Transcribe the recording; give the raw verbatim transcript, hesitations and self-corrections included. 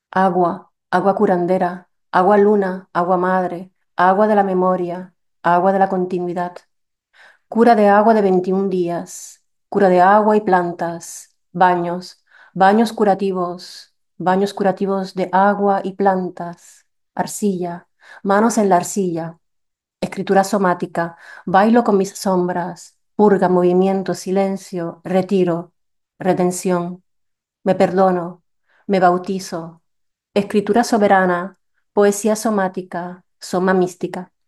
Agua, agua curandera, agua luna, agua madre, agua de la memoria, agua de la continuidad. Cura de agua de veintiún días, cura de agua y plantas, baños, baños curativos, baños curativos de agua y plantas, arcilla, manos en la arcilla, escritura somática, bailo con mis sombras, purga, movimiento, silencio, retiro, retención, me perdono, me bautizo, escritura soberana, poesía somática, soma mística.